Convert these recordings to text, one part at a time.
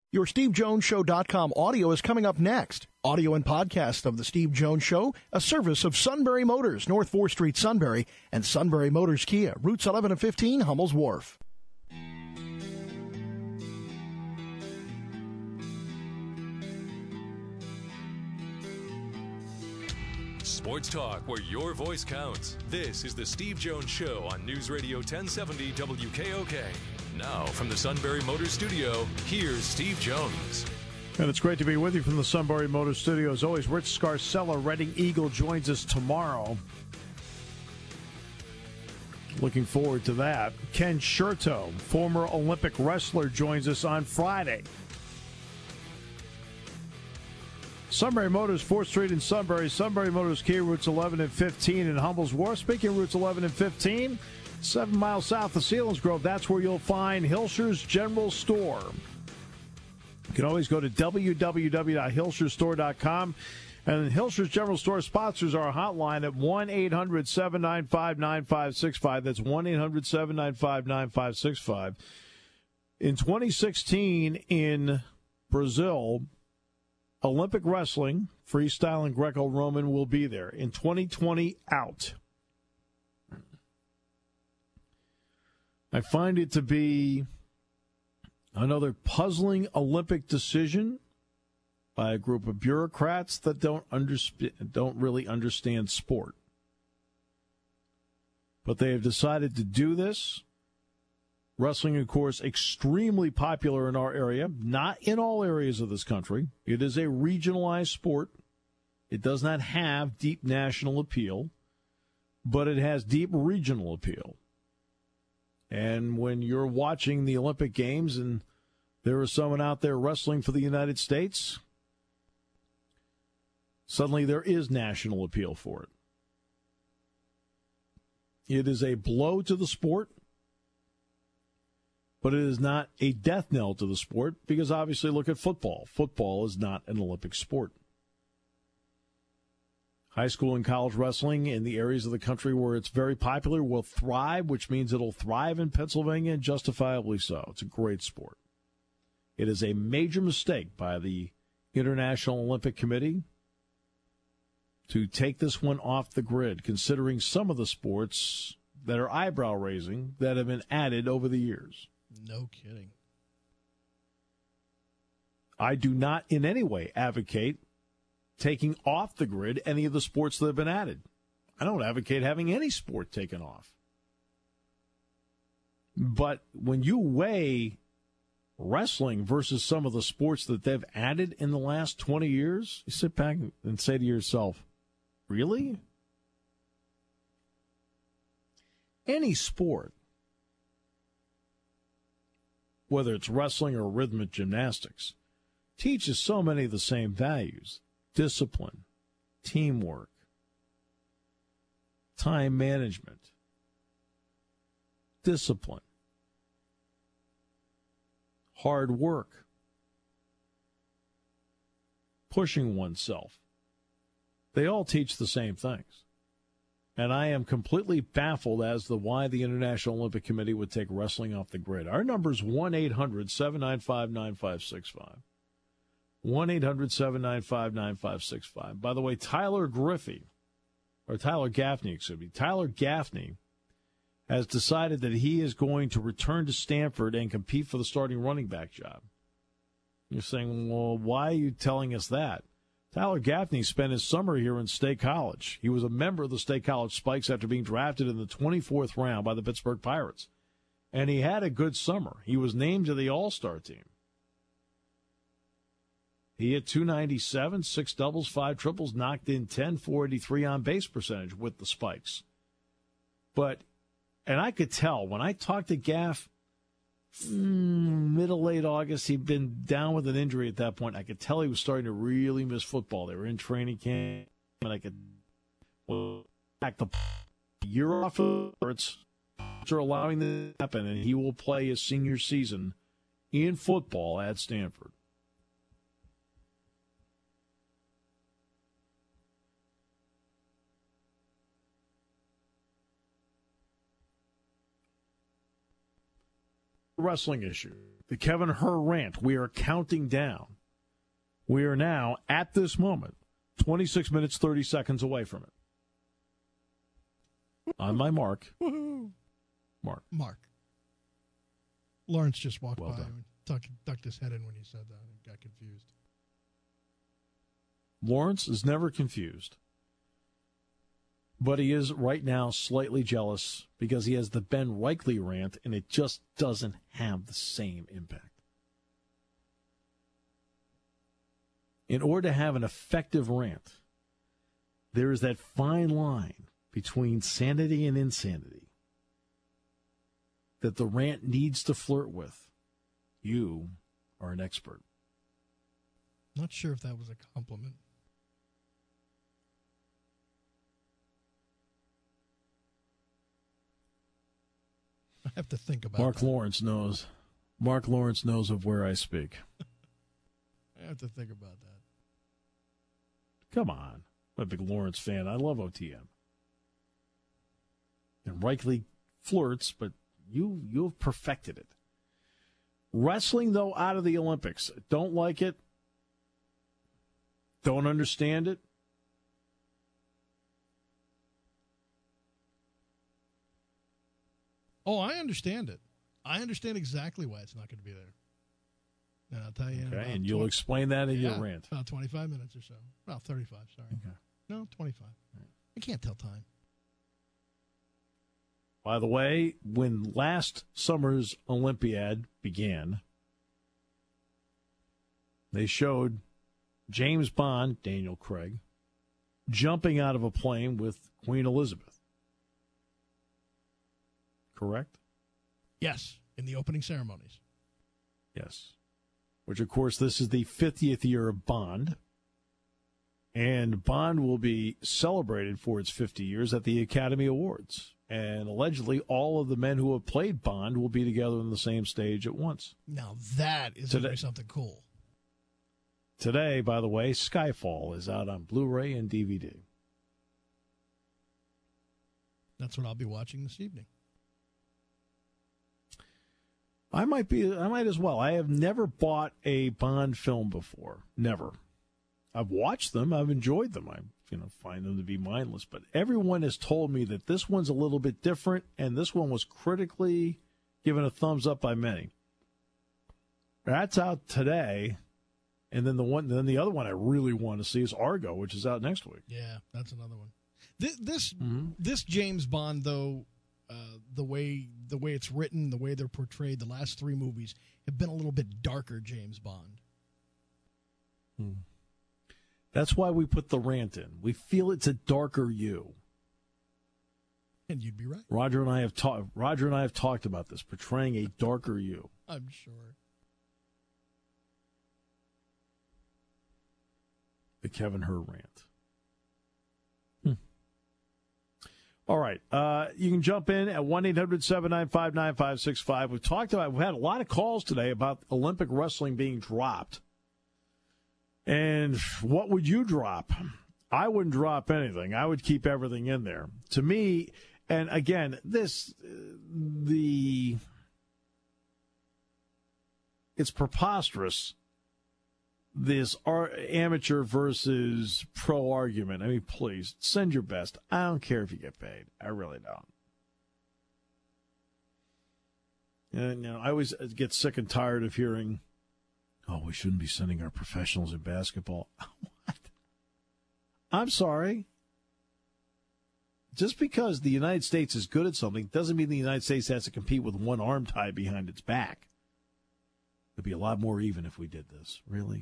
Your SteveJonesShow.com audio is coming up next. Audio and podcast of The Steve Jones Show, a service of Sunbury Motors, North 4th Street, Sunbury, and Sunbury Motors Kia, routes 11 and 15, Hummel's Wharf. Sports talk where your voice counts. This is The Steve Jones Show on News Radio 1070 WKOK. Now, from the Sunbury Motors Studio, here's Steve Jones. And it's great to be with you from the Sunbury Motors Studio. As always, Rich Scarcella, Reading Eagle, joins us tomorrow. Looking forward to that. Ken Scherto, former Olympic wrestler, joins us on Friday. Sunbury Motors, 4th Street in Sunbury. Sunbury Motors Kia, routes 11 and 15 in Hummel's Wharf. Speaking of routes 11 and 15, 7 miles south of Selinsgrove, that's where you'll find Hilscher's General Store. You can always go to www.hilschersstore.com. And Hilscher's General Store sponsors our hotline at 1-800-795-9565. That's 1-800-795-9565. In 2016 in Brazil, Olympic wrestling, freestyle and Greco-Roman will be there. In 2020, out. I find it to be another puzzling Olympic decision by a group of bureaucrats that don't really understand sport. But they have decided to do this. Wrestling, of course, extremely popular in our area, not in all areas of this country. It is a regionalized sport. It does not have deep national appeal, but it has deep regional appeal. And when you're watching the Olympic Games and there is someone out there wrestling for the United States, suddenly there is national appeal for it. It is a blow to the sport, but it is not a death knell to the sport because obviously look at football. Football is not an Olympic sport. High school and college wrestling in the areas of the country where it's very popular will thrive, which means it'll thrive in Pennsylvania, and justifiably so. It's a great sport. It is a major mistake by the International Olympic Committee to take this one off the grid, considering some of the sports that are eyebrow-raising that have been added over the years. No kidding. I do not in any way advocate taking off the grid any of the sports that have been added. I don't advocate having any sport taken off. But when you weigh wrestling versus some of the sports that they've added in the last 20 years, you sit back and say to yourself, really? Any sport, whether it's wrestling or rhythmic gymnastics, teaches so many of the same values. Discipline, teamwork, time management, discipline, hard work, pushing oneself. They all teach the same things. And I am completely baffled as to why the International Olympic Committee would take wrestling off the grid. Our number is 1-800-795-9565. 1-800-795-9565. By the way, Tyler Gaffney, has decided that he is going to return to Stanford and compete for the starting running back job. You're saying, well, why are you telling us that? Tyler Gaffney spent his summer here in State College. He was a member of the State College Spikes after being drafted in the 24th round by the Pittsburgh Pirates. And he had a good summer. He was named to the All-Star team. He hit 297, 6 doubles, 5 triples, knocked in 10, 483 on base percentage with the Spikes. And I could tell when I talked to Gaff, middle, late August, he'd been down with an injury at that point. I could tell he was starting to really miss football. They were in training camp, and I could back the year off of it's are allowing this to happen, and he will play his senior season in football at Stanford. Wrestling issue. The Kevin Herr rant. We are counting down. We are now, at this moment, 26 minutes, 30 seconds away from it. On my mark. Mark. Lawrence just walked Well by done. and ducked his head in when he said that and got confused. Lawrence is never confused. But he is right now slightly jealous because he has the Ben Reichley rant, and it just doesn't have the same impact. In order to have an effective rant, there is that fine line between sanity and insanity that the rant needs to flirt with. You are an expert. Not sure if that was a compliment. I have to think about Mark that. Lawrence knows. Mark Lawrence knows of where I speak. I have to think about that. Come on. I'm a big Lawrence fan. I love OTM. And Reichley flirts, but you've perfected it. Wrestling, though, out of the Olympics. Don't like it. Don't understand it. Oh, I understand it. I understand exactly why it's not going to be there. And I'll tell you. in Okay, about and you'll explain that in your rant. About 25 minutes or so. Well, 35, sorry. Okay. No, 25. I can't tell time. By the way, when last summer's Olympiad began, they showed James Bond, Daniel Craig, jumping out of a plane with Queen Elizabeth. Correct? Yes, in the opening ceremonies. Yes. Which, of course, this is the 50th year of Bond. And Bond will be celebrated for its 50 years at the Academy Awards. And allegedly, all of the men who have played Bond will be together on the same stage at once. Now that is going to be something cool. Today, by the way, Skyfall is out on Blu-ray and DVD. That's what I'll be watching this evening. I might as well. I have never bought a Bond film before. Never. I've watched them. I've enjoyed them. I find them to be mindless. But everyone has told me that this one's a little bit different, and this one was critically given a thumbs up by many. That's out today. And then the other one I really want to see is Argo, which is out next week. Yeah, that's another one. This James Bond, though, the way it's written, the way they're portrayed, the last three movies have been a little bit darker James Bond. That's why we put the rant in. We feel it's a darker you. And you'd be right. Roger and I have talked about this, portraying a darker you. I'm sure. The Kevin Herr rant. All right. You can jump in at 1-800-795-9565. We've had a lot of calls today about Olympic wrestling being dropped. And what would you drop? I wouldn't drop anything. I would keep everything in there. To me, and again, it's preposterous, this amateur versus pro argument. I mean, please, send your best. I don't care if you get paid. I really don't. And, I always get sick and tired of hearing, oh, we shouldn't be sending our professionals in basketball. What? I'm sorry. Just because the United States is good at something doesn't mean the United States has to compete with one arm tied behind its back. It'd be a lot more even if we did this. Really?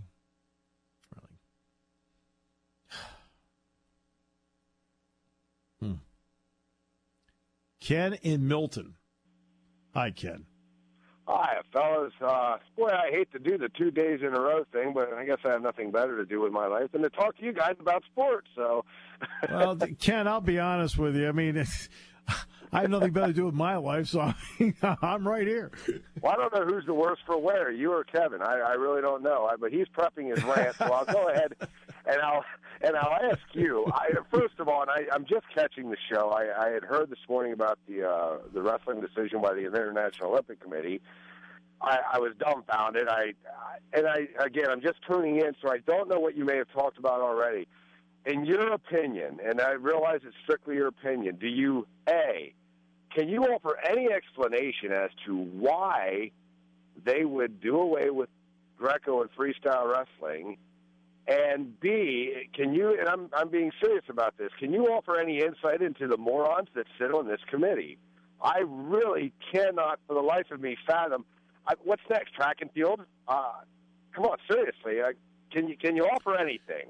Ken in Milton. Hi, Ken. Hi, fellas. Boy, I hate to do the 2 days in a row thing, but I guess I have nothing better to do with my life than to talk to you guys about sports. So, well, Ken, I'll be honest with you. I mean, I have nothing better to do with my life, so I'm right here. Well, I don't know who's the worst for wear, you or Kevin. I really don't know. But he's prepping his rant, so I'll go ahead and I'll ask you. First of all, and I'm just catching the show. I had heard this morning about the wrestling decision by the International Olympic Committee, I was dumbfounded. I'm just tuning in, so I don't know what you may have talked about already. In your opinion, and I realize it's strictly your opinion, can you offer any explanation as to why they would do away with Greco and freestyle wrestling? And B, can you, and I'm being serious about this, can you offer any insight into the morons that sit on this committee? I really cannot, for the life of me, fathom. What's next, track and field? Come on, seriously. Can you offer anything?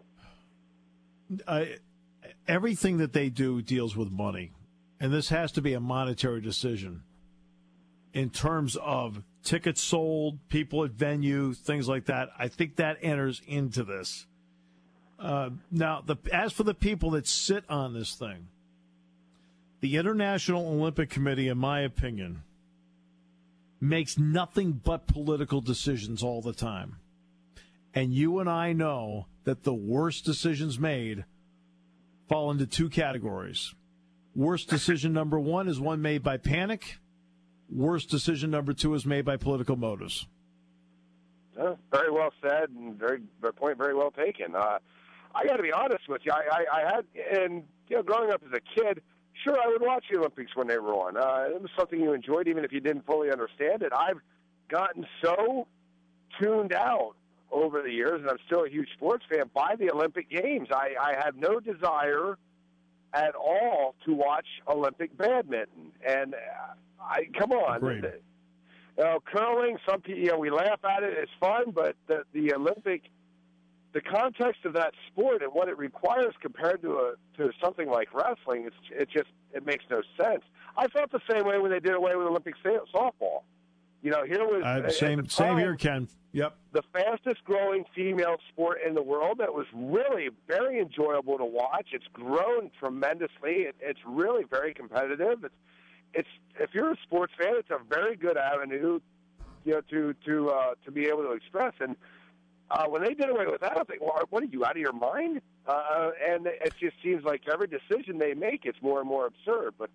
Everything that they do deals with money, and this has to be a monetary decision in terms of tickets sold, people at venue, things like that. I think that enters into this. Now, as for the people that sit on this thing, the International Olympic Committee, in my opinion, makes nothing but political decisions all the time. And you and I know that the worst decisions made fall into two categories. Worst decision number one is one made by panic. Worst decision number two is made by political motives. Very well said, and point very well taken. I got to be honest with you. I had, and growing up as a kid, sure, I would watch the Olympics when they were on. It was something you enjoyed, even if you didn't fully understand it. I've gotten so tuned out over the years, and I'm still a huge sports fan, by the Olympic Games. I have no desire at all to watch Olympic badminton. And come on. Curling, some people, we laugh at it, it's fun, but the Olympic, the context of that sport and what it requires compared to something like wrestling, it makes no sense. I felt the same way when they did away with Olympic softball. Here was same here, Ken. Yep, the fastest growing female sport in the world. That was really very enjoyable to watch. It's grown tremendously. It's really very competitive. It's if you're a sports fan, it's a very good avenue, to be able to express. And when they did away with that, I think, well, what are you, out of your mind? And it just seems like every decision they make, it's more and more absurd. But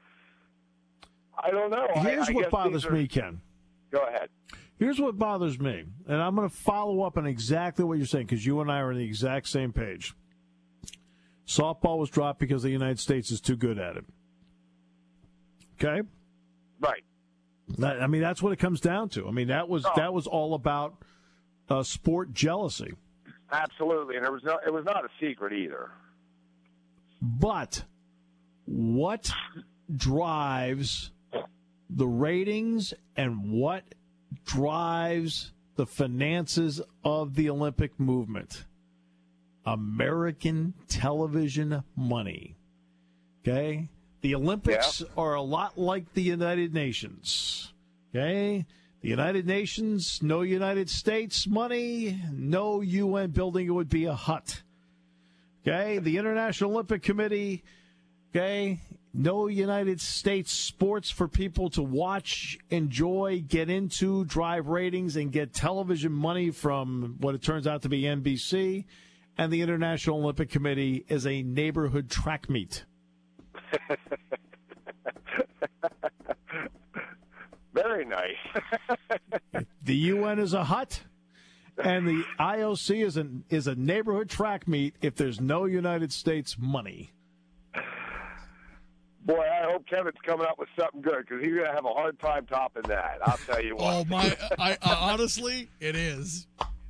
I don't know. Here's what bothers me, Ken. Go ahead. Here's what bothers me, and I'm going to follow up on exactly what you're saying, because you and I are on the exact same page. Softball was dropped because the United States is too good at it. Okay? Right. That's what it comes down to. That was all about sport jealousy. Absolutely, and it was not a secret either. But what drives the ratings and what drives the finances of the Olympic movement? American television money. Okay? The Olympics are a lot like the United Nations. Okay? The United Nations, no United States money, no UN building, it would be a hut. Okay? The International Olympic Committee, okay? No United States sports for people to watch, enjoy, get into, drive ratings, and get television money from what it turns out to be NBC. And the International Olympic Committee is a neighborhood track meet. Very nice. The UN is a hut, and the IOC is a neighborhood track meet if there's no United States money. Boy, I hope Kevin's coming up with something good, because he's going to have a hard time topping that. I'll tell you what. Honestly, it is.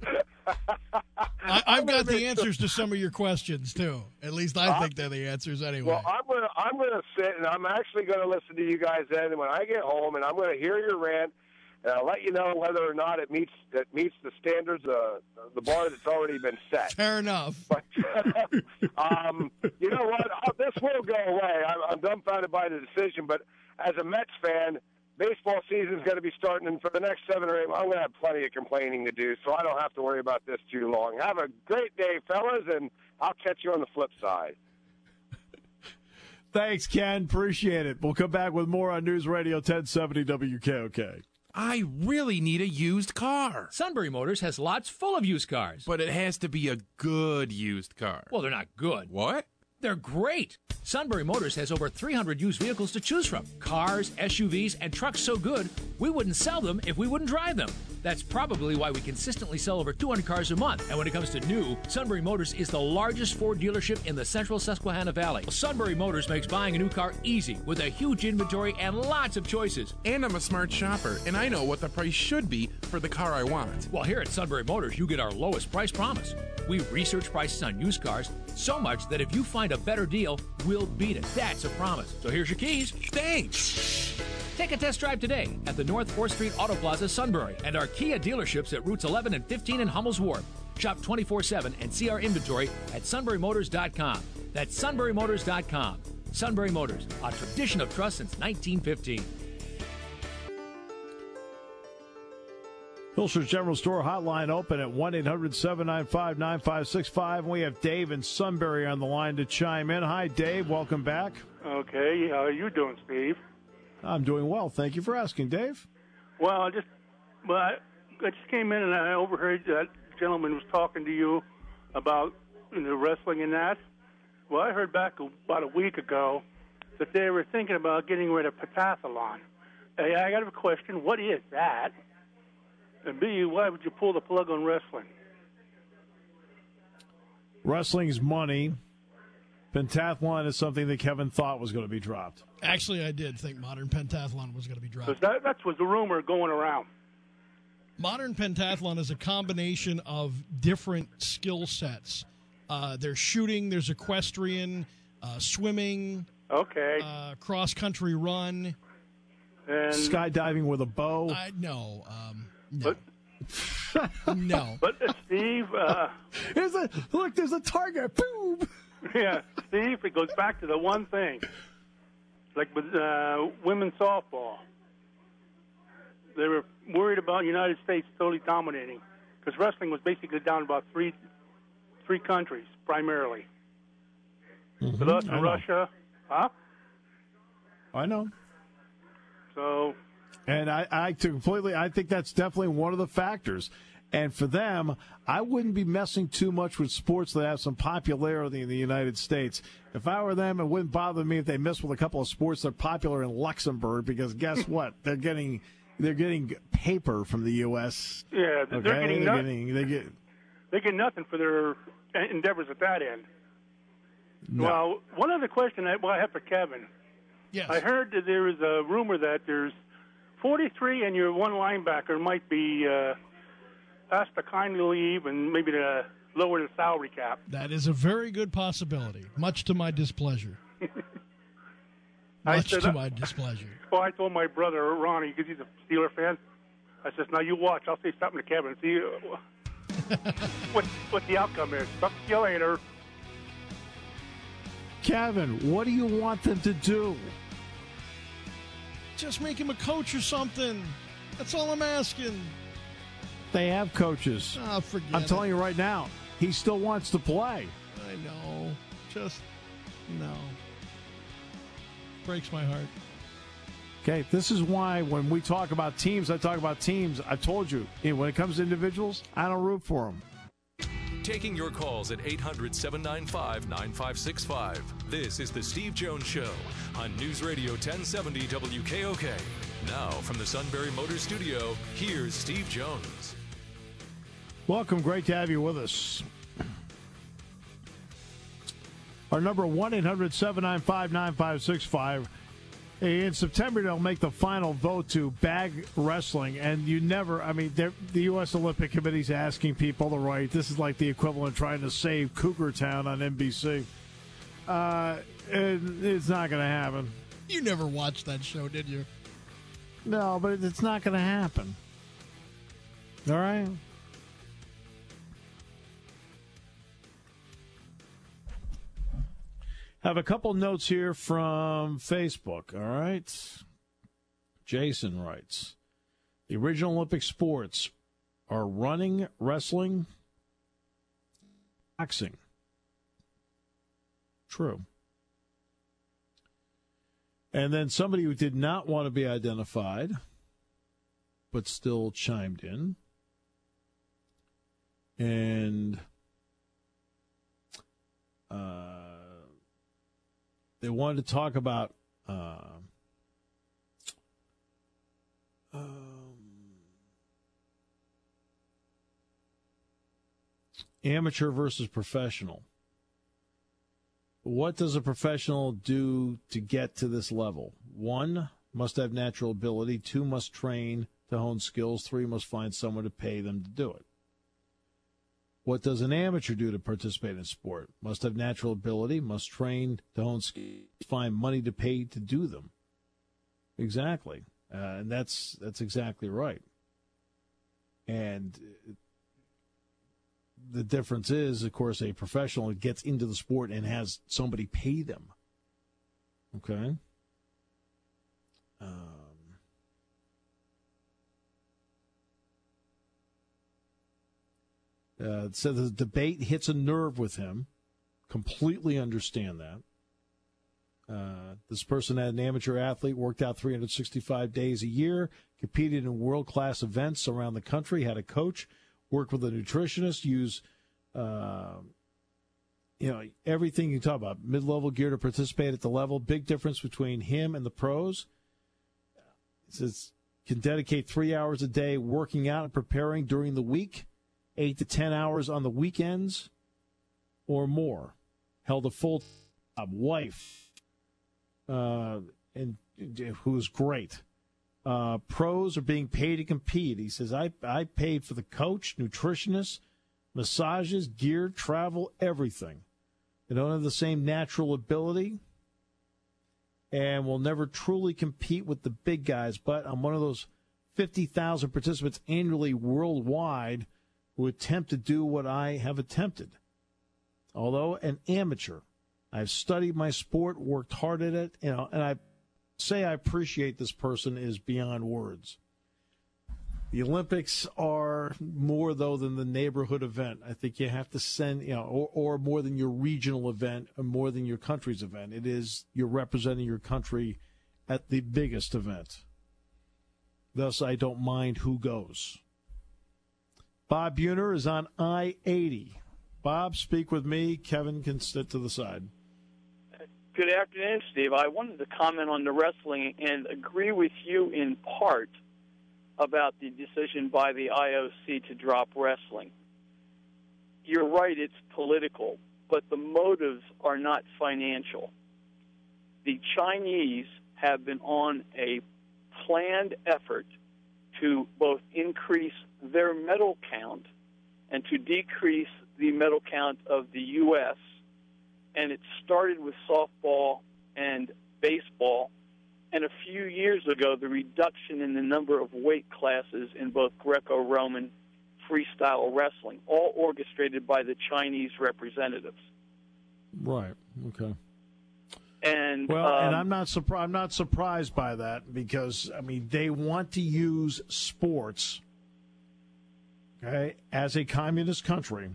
I've got the answers to some of your questions too. At least I think they're the answers anyway. Well, I'm going to sit, and I'm actually going to listen to you guys then when I get home, and I'm going to hear your rant, and I'll let you know whether or not it meets the standards, the bar that's already been set. Fair enough. But you know what? This will go away. I'm dumbfounded by the decision, but as a Mets fan, baseball season's going to be starting, and for the next 7 or 8 months, I'm going to have plenty of complaining to do, so I don't have to worry about this too long. Have a great day, fellas, and I'll catch you on the flip side. Thanks, Ken. Appreciate it. We'll come back with more on News Radio 1070 WKOK. I really need a used car. Sunbury Motors has lots full of used cars. But it has to be a good used car. Well, they're not good. What? They're great. Sunbury Motors has over 300 used vehicles to choose from. Cars, SUVs, and trucks so good, we wouldn't sell them if we wouldn't drive them. That's probably why we consistently sell over 200 cars a month. And when it comes to new, Sunbury Motors is the largest Ford dealership in the central Susquehanna Valley. Sunbury Motors makes buying a new car easy with a huge inventory and lots of choices. And I'm a smart shopper, and I know what the price should be for the car I want. Well, here at Sunbury Motors, you get our lowest price promise. We research prices on used cars so much that if you find a better deal, we'll beat it. That's a promise. So here's your keys. Thanks. Take a test drive today at the North 4th Street Auto Plaza, Sunbury, and our Kia dealerships at routes 11 and 15 in Hummel's Wharf. Shop 24/7 and see our inventory at sunburymotors.com. That's sunburymotors.com. Sunbury Motors, a tradition of trust since 1915. Hilscher's General Store hotline open at 1-800-795-9565. We have Dave in Sunbury on the line to chime in. Hi, Dave. Welcome back. Okay. How are you doing, Steve? I'm doing well. Thank you for asking, Dave. Well, I just came in and I overheard that gentleman was talking to you about the wrestling and that. Well, I heard back about a week ago that they were thinking about getting rid of pentathlon. Hey, I got a question. What is that? And B, why would you pull the plug on wrestling? Wrestling's money. Pentathlon is something that Kevin thought was going to be dropped. Actually, I did think modern pentathlon was going to be dropped. Because that was the rumor going around. Modern pentathlon is a combination of different skill sets. There's shooting, there's equestrian, swimming, cross-country run. And skydiving with a bow. No. But, no. But, Steve... there's a target. Boom! Yeah, Steve, it goes back to the one thing. Like with women's softball. They were worried about the United States totally dominating. Because wrestling was basically down about three countries, primarily. Mm-hmm. With us and Russia. Huh? I know. So... And I think that's definitely one of the factors. And for them, I wouldn't be messing too much with sports that have some popularity in the United States. If I were them, it wouldn't bother me if they messed with a couple of sports that are popular in Luxembourg, because guess what? They're getting paper from the U.S. Yeah, okay? they're getting nothing. They get nothing for their endeavors at that end. No. Well, one other question I have for Kevin. Yes. I heard that there is a rumor that there's 43 and your one linebacker might be asked to kindly leave and maybe to lower the salary cap. That is a very good possibility, much to my displeasure. Much to my displeasure. Well, I told my brother, Ronnie, because he's a Steeler fan, I said, now you watch. I'll say something to Kevin and see what the outcome is. Talk to you later. Kevin, what do you want them to do? Just make him a coach or something. That's all I'm asking. They have coaches. Oh, forget I'm telling you right now, he still wants to play. I know. Just, no. Breaks my heart. Okay, this is why when we talk about teams, I talk about teams. I told you, when it comes to individuals, I don't root for them. Taking your calls at 800-795-9565. This is the Steve Jones Show on News Radio 1070 WKOK. Now, from the Sunbury Motors Studio, here's Steve Jones. Welcome. Great to have you with us. Our number 1-800-795-9565. In September, they'll make the final vote to bag wrestling, and the U.S. Olympic Committee's asking people to write. This is like the equivalent of trying to save Cougar Town on NBC. It's not going to happen. You never watched that show, did you? No, but it's not going to happen. All right? Have a couple notes here from Facebook, all right? Jason writes, the original Olympic sports are running, wrestling, boxing. True. And then somebody who did not want to be identified, but still chimed in. And they wanted to talk about amateur versus professional. What does a professional do to get to this level? 1, must have natural ability. 2, must train to hone skills. 3, must find someone to pay them to do it. What does an amateur do to participate in sport? Must have natural ability, must train to hone skills, find money to pay to do them. Exactly. And that's exactly right. And the difference is, of course, a professional gets into the sport and has somebody pay them. Okay? So the debate hits a nerve with him. Completely understand that. This person had an amateur athlete, worked out 365 days a year, competed in world-class events around the country, had a coach, worked with a nutritionist, used everything you talk about, mid-level gear to participate at the level. Big difference between him and the pros. It says can dedicate 3 hours a day working out and preparing during the week, 8 to 10 hours on the weekends or more. Held a full-time wife, and who's great. Pros are being paid to compete. He says, I paid for the coach, nutritionist, massages, gear, travel, everything. They don't have the same natural ability and will never truly compete with the big guys. But I'm one of those 50,000 participants annually worldwide who attempt to do what I have attempted. Although an amateur, I've studied my sport, worked hard at it, and I say I appreciate this person is beyond words. The Olympics are more, though, than the neighborhood event. I think you have to send, or more than your regional event, or more than your country's event. It is you're representing your country at the biggest event. Thus, I don't mind who goes. Bob Buhner is on I-80. Bob, speak with me. Kevin can sit to the side. Good afternoon, Steve. I wanted to comment on the wrestling and agree with you in part about the decision by the IOC to drop wrestling. You're right, it's political, but the motives are not financial. The Chinese have been on a planned effort to both increase their medal count and to decrease the medal count of the U.S., and it started with softball and baseball. And a few years ago, the reduction in the number of weight classes in both Greco-Roman freestyle wrestling, all orchestrated by the Chinese representatives. Right. Okay. And and I'm not surprised by that because they want to use sports, okay, as a communist country,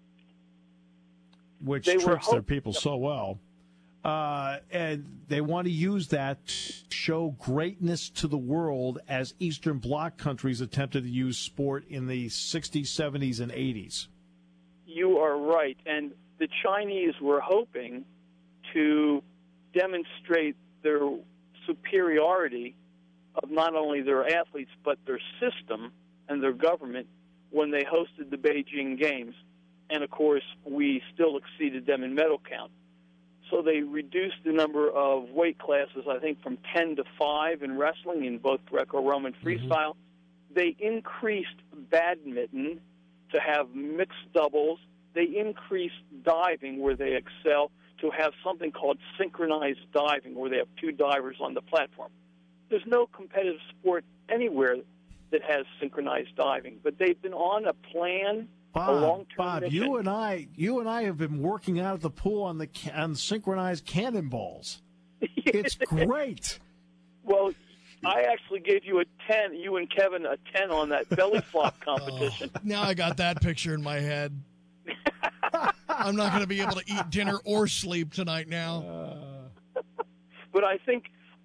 which tricks their people so well. And they want to use that to show greatness to the world as Eastern Bloc countries attempted to use sport in the 60s, 70s, and 80s. You are right. And the Chinese were hoping to demonstrate their superiority of not only their athletes but their system and their government when they hosted the Beijing Games. And, of course, we still exceeded them in medal count. So they reduced the number of weight classes, I think, from 10 to 5 in wrestling in both Greco-Roman freestyle. They increased badminton to have mixed doubles. They increased diving, where they excel, to have something called synchronized diving, where they have 2 divers on the platform. There's no competitive sport anywhere that has synchronized diving, but they've been on a plan. Bob, you and I have been working out at the pool on the synchronized cannonballs. It's great. Well, I actually gave you a 10. You and Kevin a 10 on that belly flop competition. Now I got that picture in my head. I'm not going to be able to eat dinner or sleep tonight now. But I think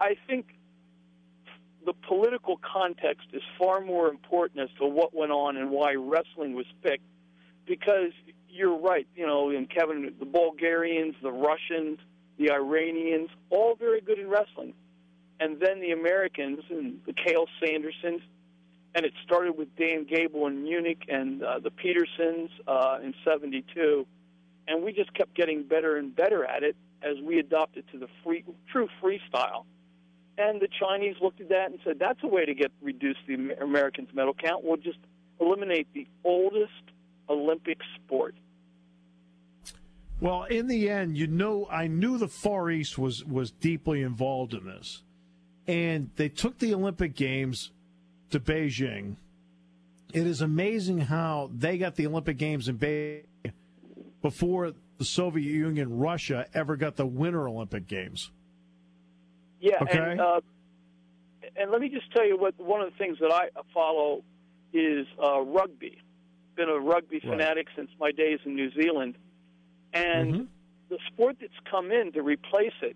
the political context is far more important as to what went on and why wrestling was picked. Because you're right, and Kevin, the Bulgarians, the Russians, the Iranians, all very good in wrestling. And then the Americans and the Cale Sandersons, and it started with Dan Gable in Munich and the Petersons in '72, and we just kept getting better and better at it as we adopted to the true freestyle. And the Chinese looked at that and said, that's a way to reduce the Americans' medal count. We'll just eliminate the oldest Olympic sport. Well, in the end, I knew the Far East was deeply involved in this. And they took the Olympic Games to Beijing. It is amazing how they got the Olympic Games in Beijing before the Soviet Union, Russia, ever got the Winter Olympic Games. Yeah, okay? And let me just tell you one of the things that I follow is rugby. Been a rugby fanatic since my days in New Zealand. And the sport that's come in to replace it,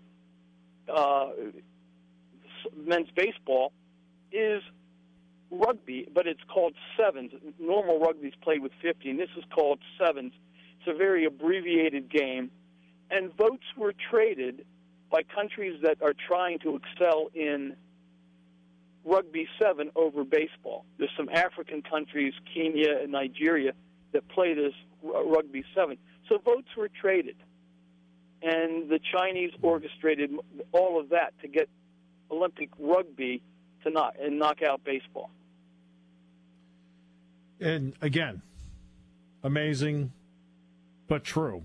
men's baseball, is rugby, but it's called sevens. Normal rugby is played with 50, and this is called sevens. It's a very abbreviated game. And votes were traded by countries that are trying to excel in rugby 7 over baseball. There's some African countries, Kenya and Nigeria, that play this rugby 7. So votes were traded. And the Chinese orchestrated all of that to get Olympic rugby to knock out baseball. And again, amazing, but true.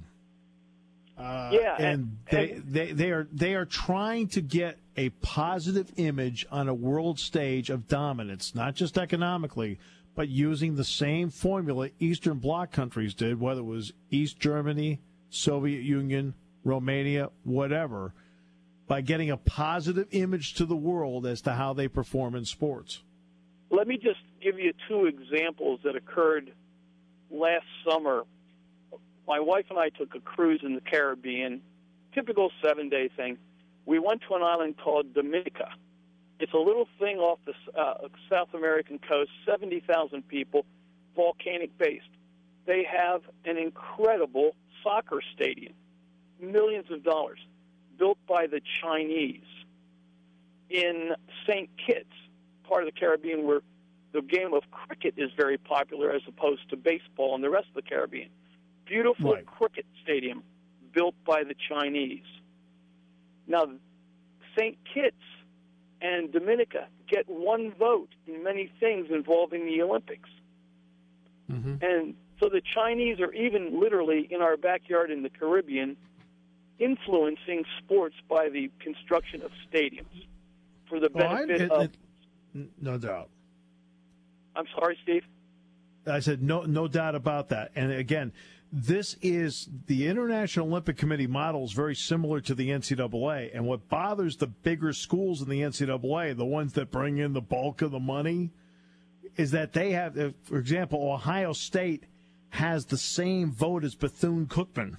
And they are trying to get a positive image on a world stage of dominance, not just economically, but using the same formula Eastern Bloc countries did, whether it was East Germany, Soviet Union, Romania, whatever, by getting a positive image to the world as to how they perform in sports. Let me just give you 2 examples that occurred last summer. My wife and I took a cruise in the Caribbean, typical 7-day thing. We went to an island called Dominica. It's a little thing off the South American coast, 70,000 people, volcanic-based. They have an incredible soccer stadium, millions of dollars, built by the Chinese in St. Kitts, part of the Caribbean where the game of cricket is very popular as opposed to baseball and the rest of the Caribbean. Beautiful cricket stadium built by the Chinese. Now, St. Kitts and Dominica get one vote in many things involving the Olympics. And so the Chinese are even literally in our backyard in the Caribbean influencing sports by the construction of stadiums for the benefit of... No doubt. I'm sorry, Steve? I said no doubt about that. And again, this is the International Olympic Committee model is very similar to the NCAA. And what bothers the bigger schools in the NCAA, the ones that bring in the bulk of the money, is that they have, for example, Ohio State has the same vote as Bethune-Cookman.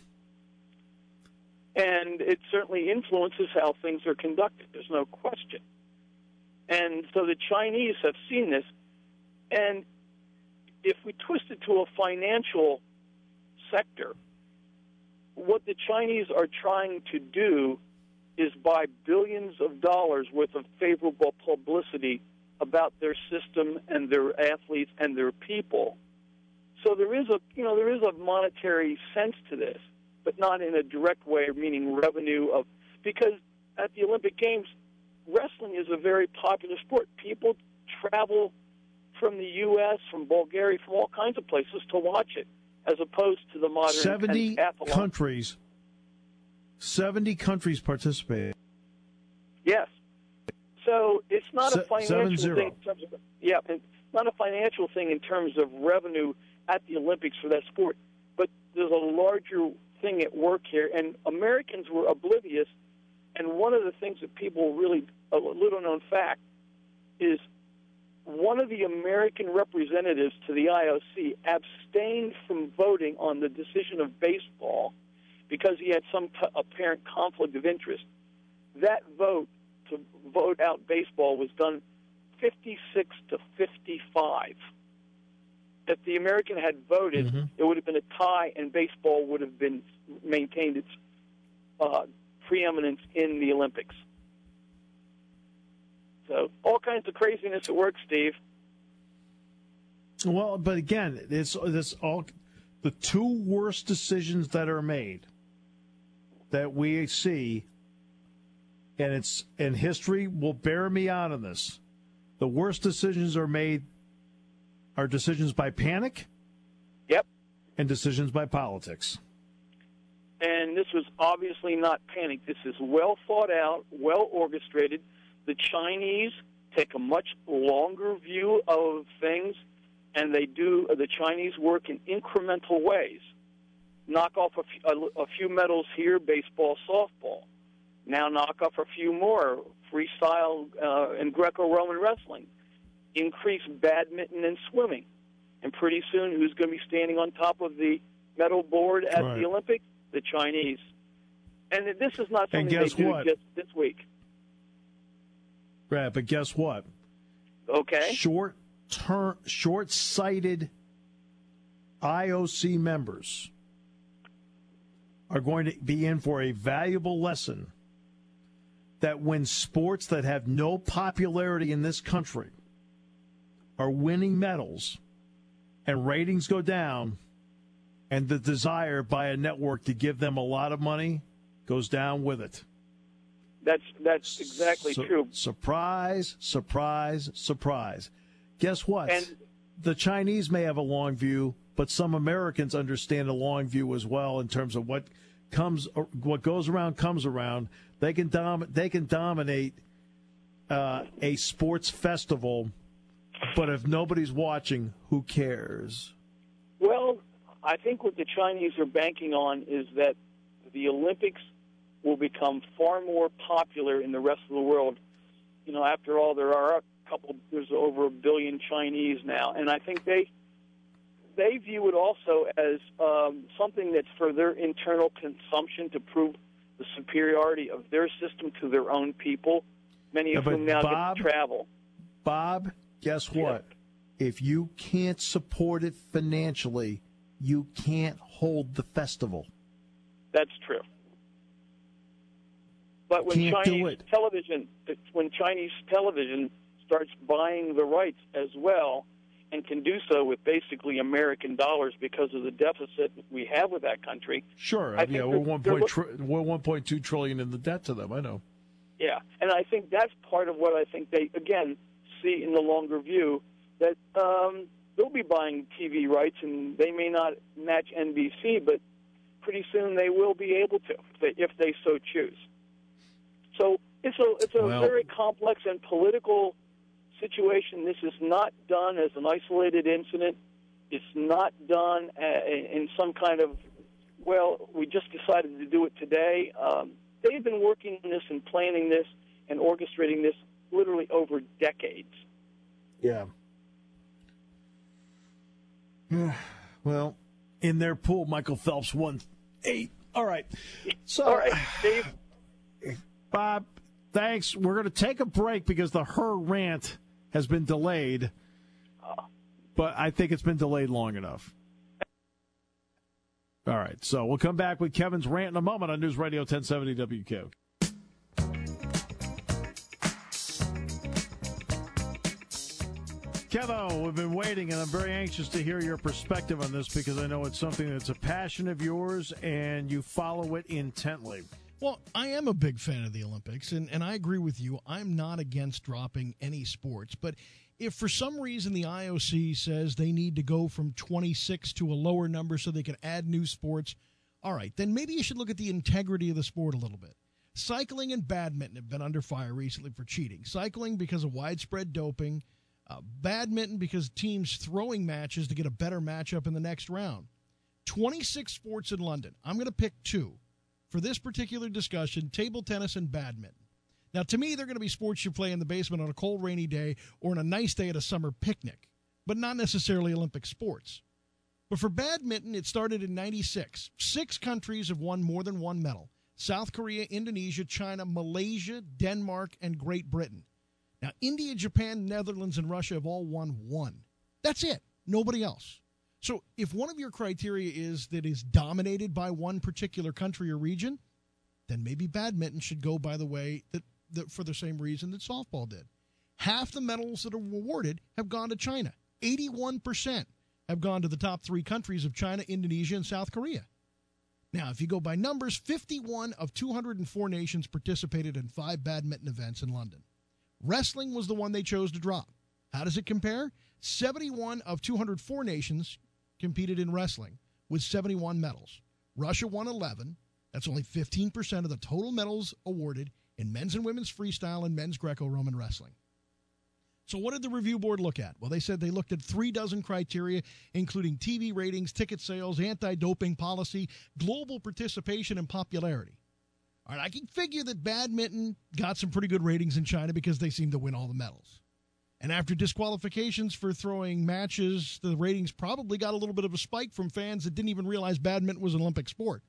And it certainly influences how things are conducted. There's no question. And so the Chinese have seen this. And if we twist it to a financial sector, what the Chinese are trying to do is buy billions of dollars worth of favorable publicity about their system and their athletes and their people. So there is a monetary sense to this, but not in a direct way, meaning revenue of, because at the Olympic Games, wrestling is a very popular sport. People travel from the U.S., from Bulgaria, from all kinds of places to watch it, as opposed to the modern 70 pentathlon. countries. 70 countries participated. Yes. So it's not a financial thing. It's not a financial thing in terms of revenue at the Olympics for that sport, but there's a larger thing at work here, and Americans were oblivious. And one of the things that people really, a little-known fact, is one of the American representatives to the IOC abstained from voting on the decision of baseball because he had some apparent conflict of interest. That vote to vote out baseball was done 56 to 55. If the American had voted, it would have been a tie, and baseball would have been maintained its preeminence in the Olympics. So all kinds of craziness at work, Steve. Well, but again, it's all the two worst decisions that are made that we see, and history will bear me out on this. The worst decisions are decisions by panic. Yep. And decisions by politics. And this was obviously not panic. This is well thought out, well orchestrated. The Chinese take a much longer view of things, and the Chinese work in incremental ways. Knock off a few medals here, baseball, softball. Now knock off a few more, freestyle and Greco-Roman wrestling. Increase badminton and swimming. And pretty soon, who's going to be standing on top of the medal board at the Olympics? The Chinese. And this is not something they do just this week. Right, but guess what? Okay. Short-sighted IOC members are going to be in for a valuable lesson that when sports that have no popularity in this country are winning medals and ratings go down and the desire by a network to give them a lot of money goes down with it. That's exactly true. Surprise, surprise, surprise. Guess what? The Chinese may have a long view, but some Americans understand a long view as well in terms of what goes around comes around. They can dominate a sports festival, but if nobody's watching, who cares? Well, I think what the Chinese are banking on is that the Olympics will become far more popular in the rest of the world. You know, after all, there's over 1 billion Chinese now, and I think they view it also as something that's for their internal consumption to prove the superiority of their system to their own people, many of whom now get to travel. Bob, guess what? Yeah. If you can't support it financially, you can't hold the festival. That's true. But when Chinese television starts buying the rights as well, and can do so with basically American dollars because of the deficit we have with that country. Sure, we're $1.2 trillion in the debt to them. I know. Yeah, and I think that's part of what I think they again see in the longer view, that they'll be buying TV rights, and they may not match NBC, but pretty soon they will be able to if they so choose. So it's a very complex and political situation. This is not done as an isolated incident. It's not done in some kind of, we just decided to do it today. They've been working on this and planning this and orchestrating this literally over decades. Yeah. Well, in their pool, Michael Phelps won 8. All right. So, all right, Dave. Bob, thanks. We're going to take a break because the Her rant has been delayed, but I think it's been delayed long enough. All right, so we'll come back with Kevin's rant in a moment on News Radio 1070 WQ. Kevo, we've been waiting, and I'm very anxious to hear your perspective on this because I know it's something that's a passion of yours, and you follow it intently. Well, I am a big fan of the Olympics, and I agree with you. I'm not against dropping any sports, but if for some reason the IOC says they need to go from 26 to a lower number so they can add new sports, all right, then maybe you should look at the integrity of the sport a little bit. Cycling and badminton have been under fire recently for cheating. Cycling because of widespread doping, badminton because teams throwing matches to get a better matchup in the next round. 26 sports in London. I'm going to pick 2. For this particular discussion, table tennis and badminton. Now, to me, they're going to be sports you play in the basement on a cold, rainy day or on a nice day at a summer picnic, but not necessarily Olympic sports. But for badminton, it started in '96. 6 countries have won more than 1 medal. South Korea, Indonesia, China, Malaysia, Denmark, and Great Britain. Now, India, Japan, Netherlands, and Russia have all won 1. That's it. Nobody else. So if one of your criteria is that is dominated by one particular country or region, then maybe badminton should go by the way that for the same reason that softball did. Half the medals that are awarded have gone to China. 81% have gone to the top 3 countries of China, Indonesia, and South Korea. Now, if you go by numbers, 51 of 204 nations participated in 5 badminton events in London. Wrestling was the one they chose to drop. How does it compare? 71 of 204 nations competed in wrestling with 71 medals. Russia won 11. That's only 15% of the total medals awarded in men's and women's freestyle and men's Greco-Roman wrestling. So what did the review board look at? Well, they said they looked at 36 criteria, including TV ratings, ticket sales, anti-doping policy, global participation, and popularity. All right, I can figure that badminton got some pretty good ratings in China because they seem to win all the medals. And after disqualifications for throwing matches, the ratings probably got a little bit of a spike from fans that didn't even realize badminton was an Olympic sport.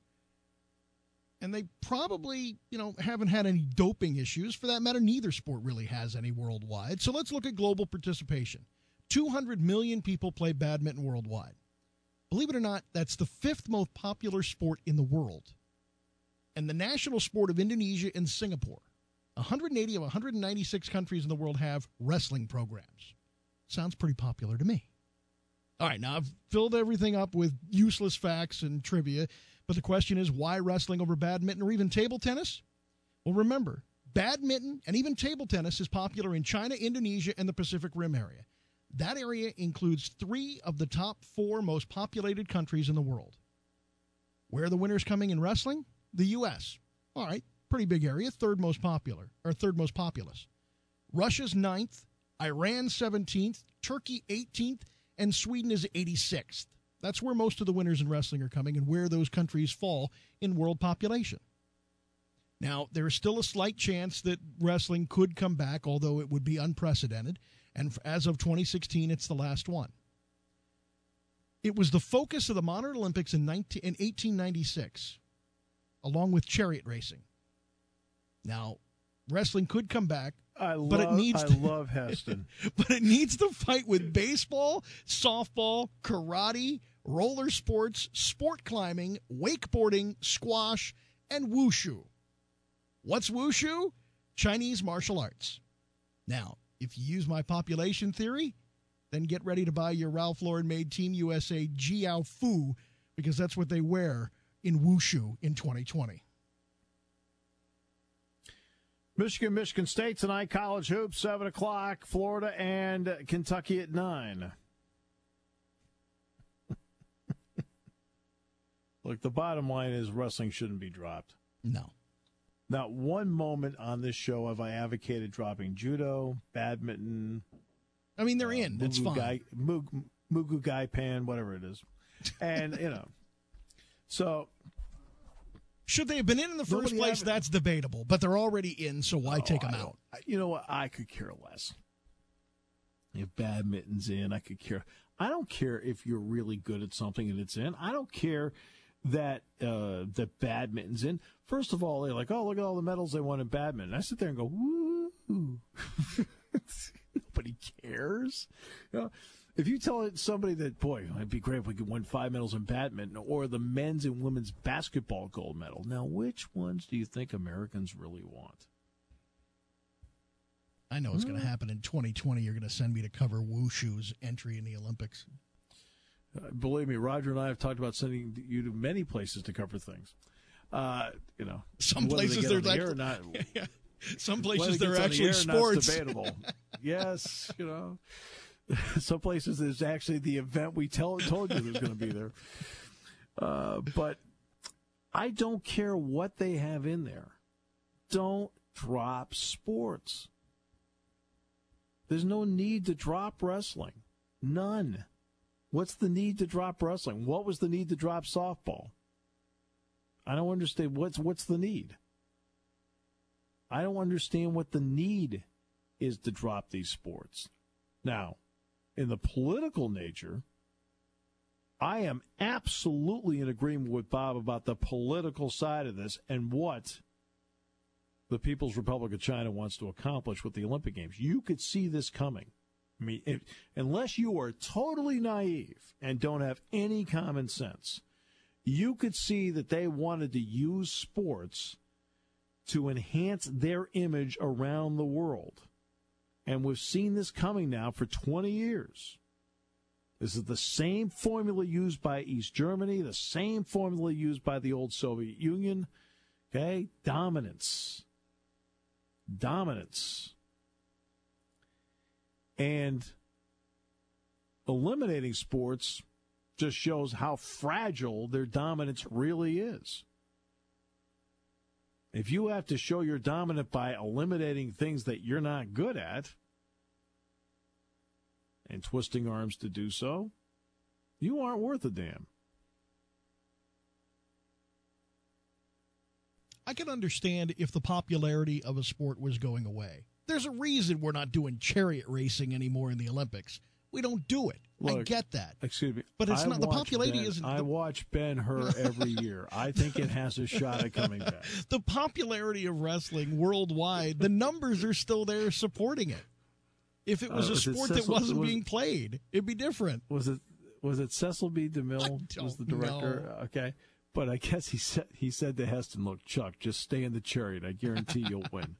And they probably, haven't had any doping issues. For that matter, neither sport really has any worldwide. So let's look at global participation. 200 million people play badminton worldwide. Believe it or not, that's the 5th most popular sport in the world. And the national sport of Indonesia and Singapore. 180 of 196 countries in the world have wrestling programs. Sounds pretty popular to me. All right, now I've filled everything up with useless facts and trivia. But the question is, why wrestling over badminton or even table tennis? Well, remember, badminton and even table tennis is popular in China, Indonesia, and the Pacific Rim area. That area includes 3 of the top 4 most populated countries in the world. Where are the winners coming in wrestling? The U.S. All right, pretty big area, 3rd most populous. Russia's 9th, Iran 17th, Turkey 18th, and Sweden is 86th. That's where most of the winners in wrestling are coming and where those countries fall in world population. Now, there is still a slight chance that wrestling could come back, although it would be unprecedented. And as of 2016, it's the last one. It was the focus of the modern Olympics in 1896, along with chariot racing. Now, wrestling could come back. I love Heston. But it needs to fight with baseball, softball, karate, roller sports, sport climbing, wakeboarding, squash, and wushu. What's wushu? Chinese martial arts. Now, if you use my population theory, then get ready to buy your Ralph Lauren-made Team USA Jiao Fu, because that's what they wear in wushu in 2020. Michigan State tonight, college hoops, 7 o'clock, Florida and Kentucky at 9. Look, the bottom line is wrestling shouldn't be dropped. No. Not one moment on this show have I advocated dropping judo, badminton. I mean, they're in. It's fine. Mugu Gaipan, whatever it is. And, so. Should they have been in the first place? That's debatable. But they're already in, so why take them out? You know what? I could care less. If badminton's in, I could care. I don't care if you're really good at something and it's in. I don't care that badminton's in. First of all, they're like, oh, look at all the medals they won in badminton. I sit there and go, woo. Nobody cares. If you tell somebody that, boy, it'd be great if we could win 5 medals in badminton or the men's and women's basketball gold medal. Now, which ones do you think Americans really want? I know it's going to happen in 2020. You're going to send me to cover Wushu's entry in the Olympics. Believe me, Roger and I have talked about sending you to many places to cover things. Some places they're actually not. Some places they're actually sports. Debatable. Yes, Some places there's actually the event we told you there's going to be there. But I don't care what they have in there. Don't drop sports. There's no need to drop wrestling. None. What's the need to drop wrestling? What was the need to drop softball? I don't understand. What's the need? I don't understand what the need is to drop these sports. Now, in the political nature, I am absolutely in agreement with Bob about the political side of this and what the People's Republic of China wants to accomplish with the Olympic Games. You could see this coming. I mean, unless you are totally naive and don't have any common sense, you could see that they wanted to use sports to enhance their image around the world. And we've seen this coming now for 20 years. This is the same formula used by East Germany, the same formula used by the old Soviet Union. Okay? Dominance. And eliminating sports just shows how fragile their dominance really is. If you have to show you're dominant by eliminating things that you're not good at and twisting arms to do so, you aren't worth a damn. I can understand if the popularity of a sport was going away. There's a reason we're not doing chariot racing anymore in the Olympics. We don't do it. Look, I get that. Excuse me. But it's not the popularity isn't. I watch Ben-Hur every year. I think it has a shot at coming back. The popularity of wrestling worldwide, the numbers are still there supporting it. If it was a sport that wasn't being played, it'd be different. Was it Cecil B. DeMille was the director? Know. Okay. But I guess he said to Heston, "Look, Chuck, just stay in the chariot. I guarantee you'll win.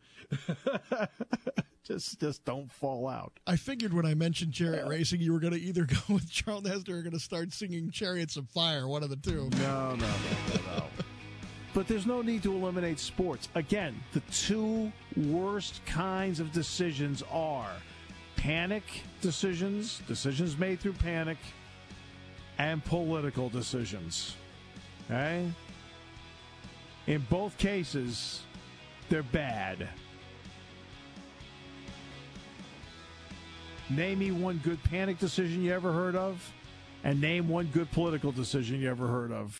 just don't fall out." I figured when I mentioned chariot racing, you were going to either go with Charlton Heston or going to start singing "Chariots of Fire," one of the two. No. But there's no need to eliminate sports. Again, the two worst kinds of decisions are panic decisions made through panic, and political decisions. Okay? In both cases, they're bad. Name me one good panic decision you ever heard of, and name one good political decision you ever heard of.